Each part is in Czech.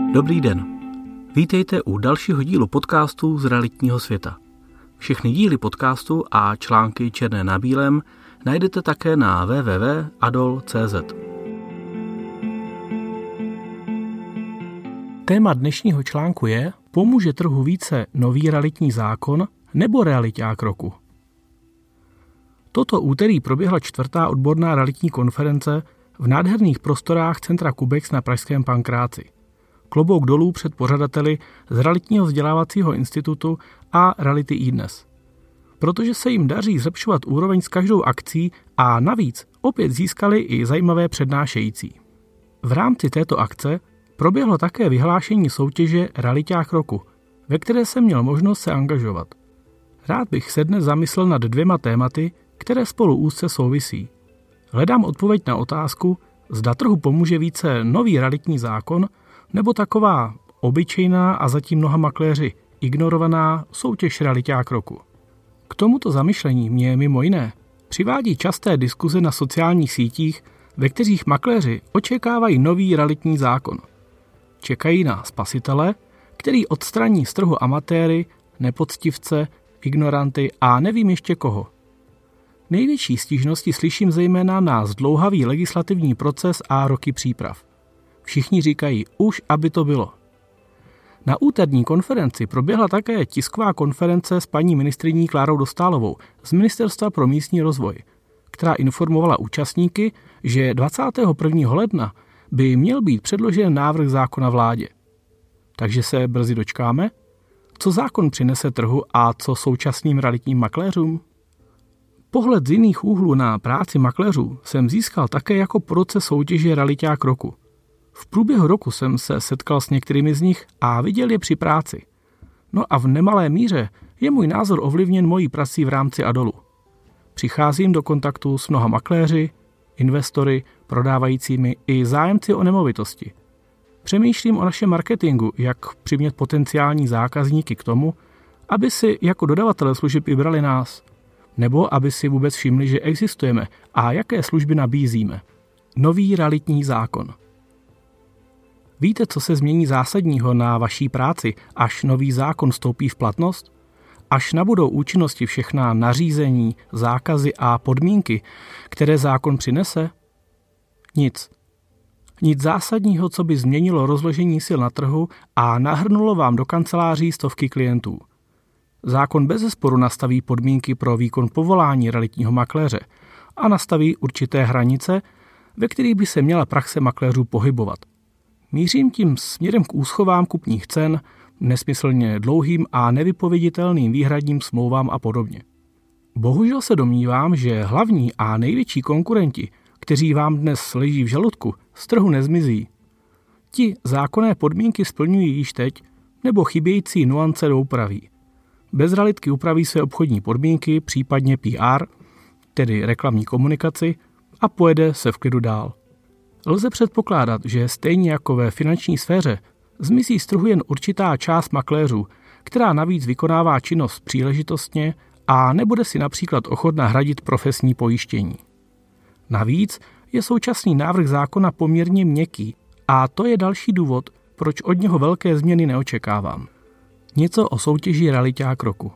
Dobrý den. Vítejte u dalšího dílu podcastu z realitního světa. Všechny díly podcastu a články černé na bílém najdete také na www.adol.cz. Téma dnešního článku je: pomůže trhu více nový realitní zákon nebo realiťák roku? Toto úterý proběhla 4. odborná realitní konference v nádherných prostorách Centra Kubex na pražském Pankráci. Klobouk dolů před pořadateli z Realitního vzdělávacího institutu a Reality iDnes. Protože se jim daří zlepšovat úroveň s každou akcí a navíc opět získali i zajímavé přednášející. V rámci této akce proběhlo také vyhlášení soutěže Realiťák roku, ve které jsem měl možnost se angažovat. Rád bych se dnes zamyslel nad 2 tématy, které spolu úzce souvisí. Hledám odpověď na otázku, zda trhu pomůže více nový realitní zákon nebo taková obyčejná a zatím mnoha makléři ignorovaná soutěž Realiťák roku. K tomuto zamyšlení mě mimo jiné přivádí časté diskuze na sociálních sítích, ve kterých makléři očekávají nový realitní zákon. Čekají na spasitele, který odstraní z trhu amatéry, nepoctivce, ignoranty a nevím ještě koho. Největší stížnosti slyším zejména na zdlouhavý legislativní proces a roky příprav. Všichni říkají, už aby to bylo. Na úterní konferenci proběhla také tisková konference s paní ministryní Klárou Dostálovou z Ministerstva pro místní rozvoj, která informovala účastníky, že 21. ledna by měl být předložen návrh zákona vládě. Takže se brzy dočkáme? Co zákon přinese trhu a co současným realitním makléřům? Pohled z jiných úhlů na práci makléřů jsem získal také jako proces soutěže Realiťák roku. V průběhu roku jsem se setkal s některými z nich a viděl je při práci. No a v nemalé míře je můj názor ovlivněn mojí prací v rámci Adolu. Přicházím do kontaktu s mnoha makléři, investory, prodávajícími i zájemci o nemovitosti. Přemýšlím o našem marketingu, jak přimět potenciální zákazníky k tomu, aby si jako dodavatelé služeb vybrali nás, nebo aby si vůbec všimli, že existujeme a jaké služby nabízíme. Nový realitní zákon. Víte, co se změní zásadního na vaší práci, až nový zákon vstoupí v platnost? Až nabudou účinnosti všechna nařízení, zákazy a podmínky, které zákon přinese? Nic. Nic zásadního, co by změnilo rozložení sil na trhu a nahrnulo vám do kanceláří stovky klientů. Zákon bezesporu nastaví podmínky pro výkon povolání realitního makléře a nastaví určité hranice, ve kterých by se měla praxe makléřů pohybovat. Mířím tím směrem k úschovám kupních cen, nesmyslně dlouhým a nevypověditelným výhradním smlouvám a podobně. Bohužel se domnívám, že hlavní a největší konkurenti, kteří vám dnes leží v žaludku, z trhu nezmizí. Ti zákonné podmínky splňují již teď, nebo chybějící nuance doupraví. Bez realitky upraví své obchodní podmínky, případně PR, tedy reklamní komunikaci, a pojede se v klidu dál. Lze předpokládat, že stejně jako ve finanční sféře zmizí z trhu jen určitá část makléřů, která navíc vykonává činnost příležitostně a nebude si například ochotna hradit profesní pojištění. Navíc je současný návrh zákona poměrně měkký a to je další důvod, proč od něho velké změny neočekávám. Něco o soutěži Realiťák roku.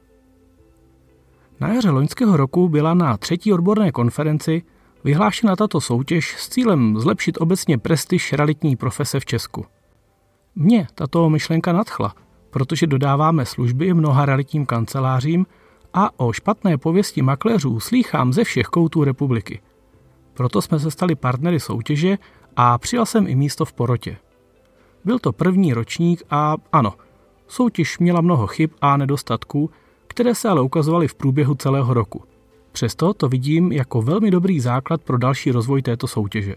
Na jaře loňského roku byla na 3. odborné konferenci vyhlášena tato soutěž s cílem zlepšit obecně prestiž realitní profese v Česku. Mě tato myšlenka nadchla, protože dodáváme služby mnoha realitním kancelářím a o špatné pověsti makléřů slýchám ze všech koutů republiky. Proto jsme se stali partnery soutěže a přijal jsem i místo v porotě. Byl to první ročník a ano, soutěž měla mnoho chyb a nedostatků, které se ale ukazovaly v průběhu celého roku. Přesto to vidím jako velmi dobrý základ pro další rozvoj této soutěže.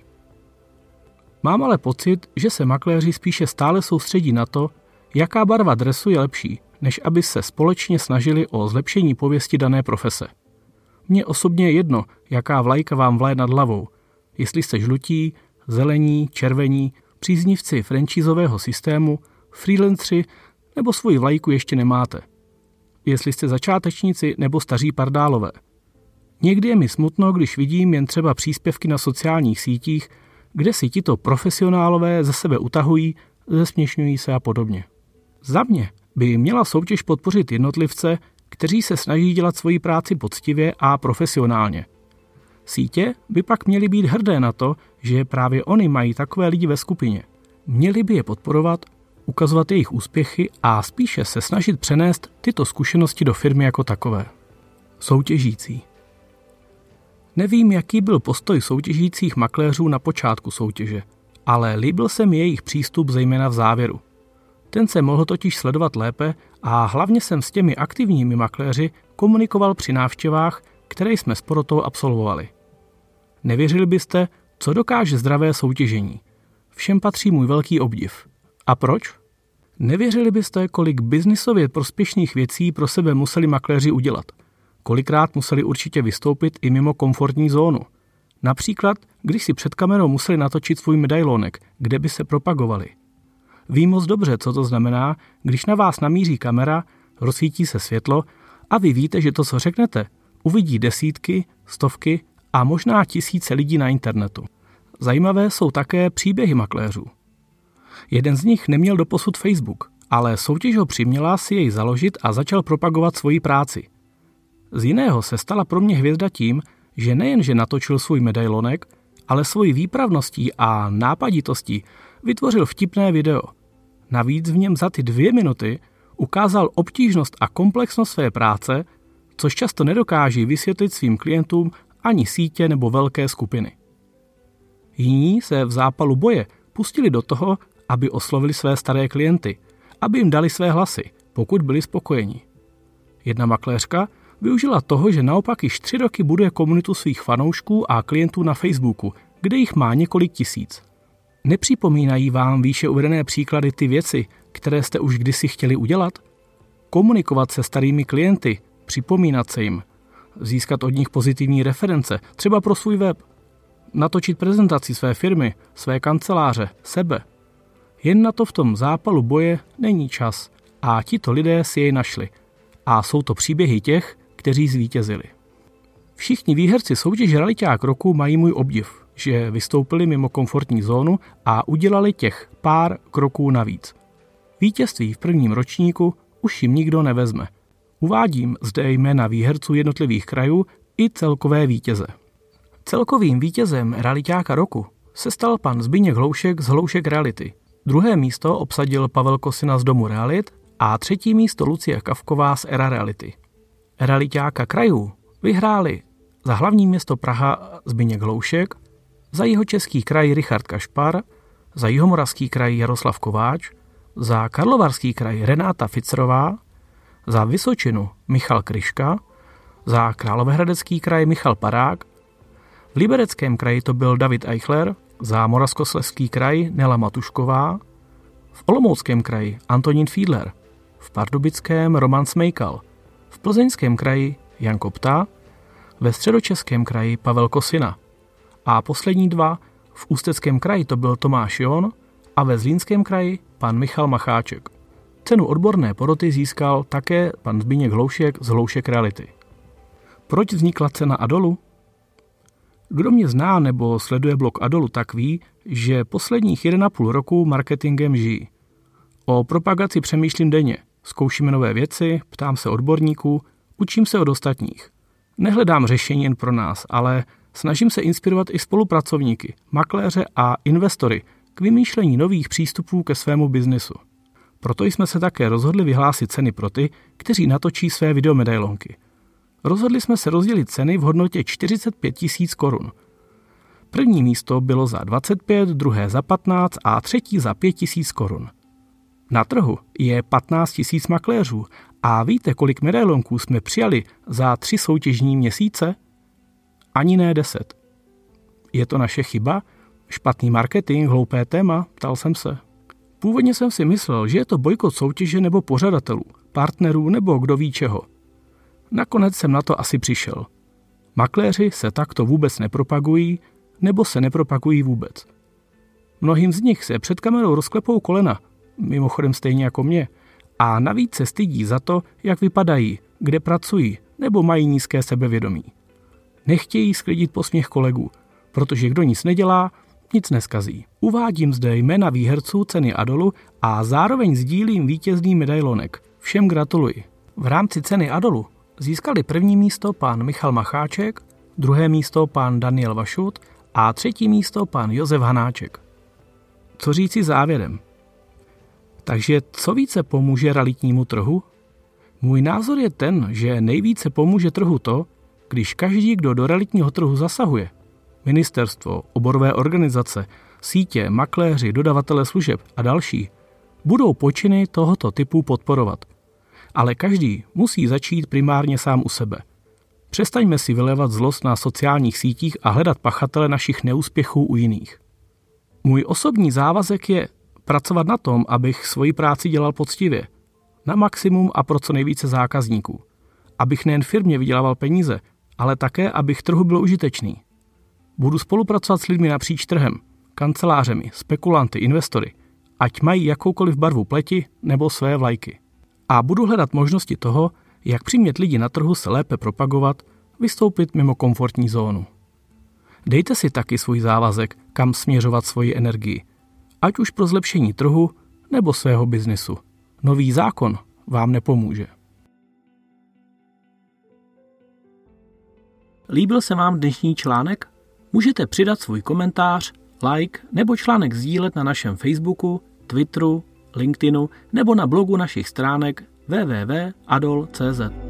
Mám ale pocit, že se makléři spíše stále soustředí na to, jaká barva dresu je lepší, než aby se společně snažili o zlepšení pověsti dané profese. Mně osobně je jedno, jaká vlajka vám vlaje nad hlavou, jestli jste žlutí, zelení, červení, příznivci franchízového systému, freelancři nebo svoji vlajku ještě nemáte. Jestli jste začátečníci nebo staří pardálové. Někdy je mi smutno, když vidím jen třeba příspěvky na sociálních sítích, kde si tito profesionálové ze sebe utahují, zesměšňují se a podobně. Za mě by měla soutěž podpořit jednotlivce, kteří se snaží dělat svoji práci poctivě a profesionálně. Sítě by pak měly být hrdé na to, že právě oni mají takové lidi ve skupině. Měli by je podporovat, ukazovat jejich úspěchy a spíše se snažit přenést tyto zkušenosti do firmy jako takové. Soutěžící. Nevím, jaký byl postoj soutěžících makléřů na počátku soutěže, ale líbil se mi jejich přístup zejména v závěru. Ten se mohl totiž sledovat lépe a hlavně jsem s těmi aktivními makléři komunikoval při návštěvách, které jsme s porotou absolvovali. Nevěřili byste, co dokáže zdravé soutěžení. Všem patří můj velký obdiv. A proč? Nevěřili byste, kolik biznisově prospěšných věcí pro sebe museli makléři udělat. Kolikrát museli určitě vystoupit i mimo komfortní zónu. Například, když si před kamerou museli natočit svůj medailonek, kde by se propagovali. Vím moc dobře, co to znamená, když na vás namíří kamera, rozsvítí se světlo a vy víte, že to, co řeknete, uvidí desítky, stovky a možná tisíce lidí na internetu. Zajímavé jsou také příběhy makléřů. Jeden z nich neměl doposud Facebook, ale soutěž ho přiměla si jej založit a začal propagovat svoji práci. Z jiného se stala pro mě hvězda tím, že nejenže natočil svůj medailonek, ale svojí výpravností a nápaditostí vytvořil vtipné video. Navíc v něm za ty 2 minuty ukázal obtížnost a komplexnost své práce, což často nedokáží vysvětlit svým klientům ani sítě nebo velké skupiny. Jiní se v zápalu boje pustili do toho, aby oslovili své staré klienty, aby jim dali své hlasy, pokud byli spokojeni. Jedna makléřka využila toho, že naopak již 3 roky buduje komunitu svých fanoušků a klientů na Facebooku, kde jich má několik tisíc. Nepřipomínají vám výše uvedené příklady ty věci, které jste už kdysi chtěli udělat? Komunikovat se starými klienty, připomínat se jim, získat od nich pozitivní reference, třeba pro svůj web, natočit prezentaci své firmy, své kanceláře, sebe. Jen na to v tom zápalu boje není čas a tito lidé si jej našli. A jsou to příběhy těch, kteří zvítězili. Všichni výherci soutěže Realiťák roku mají můj obdiv, že vystoupili mimo komfortní zónu a udělali těch pár kroků navíc. Vítězství v prvním ročníku už jim nikdo nevezme. Uvádím zde jména výherců jednotlivých krajů i celkové vítěze. Celkovým vítězem Realiťáka roku se stal pan Zbyněk Hloušek z Hloušek Reality. 2. místo obsadil Pavel Kosina z Domu Realit a 3. místo Lucie Kavková z Era Reality. Realiťáka krajů vyhráli za hlavní město Praha Zbyněk Hloušek, za jihočeský kraj Richard Kašpar, za jihomoravský kraj Jaroslav Kováč, za Karlovarský kraj Renáta Ficerová, za Vysočinu Michal Kryška, za Královéhradecký kraj Michal Parák, v Libereckém kraji to byl David Eichler, za Moravskoslezský kraj Nela Matušková, v Olomouckém kraji Antonín Fiedler, v Pardubickém Roman Smejkal, v Plzeňském kraji Jan Kopta, ve Středočeském kraji Pavel Kosina a poslední 2 v Ústeckém kraji to byl Tomáš Jon a ve Zlínském kraji pan Michal Macháček. Cenu odborné poroty získal také pan Zbyněk Hloušek z Hloušek Reality. Proč vznikla cena Adolu? Kdo mě zná nebo sleduje blog Adolu, tak ví, že posledních 1,5 roku marketingem žijí. O propagaci přemýšlím denně, zkoušíme nové věci, ptám se odborníků, učím se od ostatních. Nehledám řešení jen pro nás, ale snažím se inspirovat i spolupracovníky, makléře a investory k vymýšlení nových přístupů ke svému biznesu. Proto jsme se také rozhodli vyhlásit ceny pro ty, kteří natočí své videomedailonky. Rozhodli jsme se rozdělit ceny v hodnotě 45 000 korun. První místo bylo za 25, druhé za 15 a třetí za 5 000 korun. Na trhu je 15 000 makléřů a víte, kolik medailonků jsme přijali za 3 soutěžní měsíce? Ani ne 10. Je to naše chyba? Špatný marketing, hloupé téma? Ptal jsem se. Původně jsem si myslel, že je to bojkot soutěže nebo pořadatelů, partnerů nebo kdo ví čeho. Nakonec jsem na to asi přišel. Makléři se takto vůbec nepropagují nebo se nepropagují vůbec. Mnohým z nich se před kamerou rozklepou kolena, mimochodem stejně jako mě, a navíc se stydí za to, jak vypadají, kde pracují nebo mají nízké sebevědomí. Nechtějí sklidit posměch kolegů, protože kdo nic nedělá, nic neskazí. Uvádím zde jména výherců ceny Adolu a zároveň sdílím vítězný medailonek. Všem gratuluji. V rámci ceny Adolu získali první místo pan Michal Macháček, druhé místo pan Daniel Vašut a třetí místo pan Josef Hanáček. Co říci závěrem? Takže co více pomůže realitnímu trhu? Můj názor je ten, že nejvíce pomůže trhu to, když každý, kdo do realitního trhu zasahuje, ministerstvo, oborové organizace, sítě, makléři, dodavatelé služeb a další, budou počiny tohoto typu podporovat. Ale každý musí začít primárně sám u sebe. Přestaňme si vylévat zlost na sociálních sítích a hledat pachatele našich neúspěchů u jiných. Můj osobní závazek je pracovat na tom, abych svoji práci dělal poctivě, na maximum a pro co nejvíce zákazníků. Abych nejen firmě vydělával peníze, ale také, abych trhu byl užitečný. Budu spolupracovat s lidmi napříč trhem, kancelářemi, spekulanty, investory, ať mají jakoukoliv barvu pleti nebo své vlajky. A budu hledat možnosti toho, jak přimět lidi na trhu se lépe propagovat, vystoupit mimo komfortní zónu. Dejte si taky svůj závazek, kam směřovat svoji energii, ať už pro zlepšení trhu nebo svého biznesu. Nový zákon vám nepomůže. Líbil se vám dnešní článek? Můžete přidat svůj komentář, like nebo článek sdílet na našem Facebooku, Twitteru, LinkedInu nebo na blogu našich stránek www.adol.cz.